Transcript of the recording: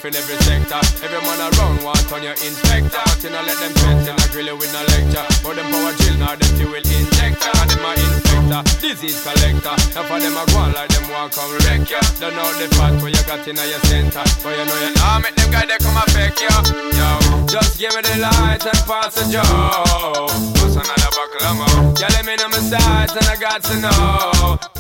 in every sector. Every man around want on your inspector. But you know let them test, and I grill you with no lecture. But them power chill now, them fuel injector. And them a inspector, disease collector. Now for them a go on like them want come wreck ya. Don't know the fat where you got in your center. But you know you nah make them guys they come affect ya. Yo, just give me the light and pass the joe. What's another buckle of more? Yeah, let me know my size and I got to know.